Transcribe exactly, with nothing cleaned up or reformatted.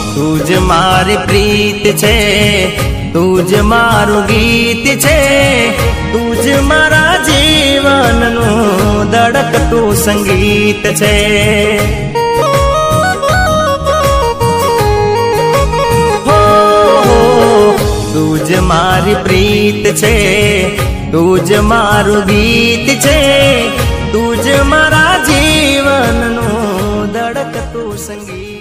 તુજ મારી પ્રીત છે, તુજ મારું ગીત છે, તુજ મારા જીવનનું ધડકતું સંગીત છે। તુજ મારી પ્રીત છે, તુજ મારું ગીત છે, તુજ મારા જીવનનું ધડકતું સંગીત।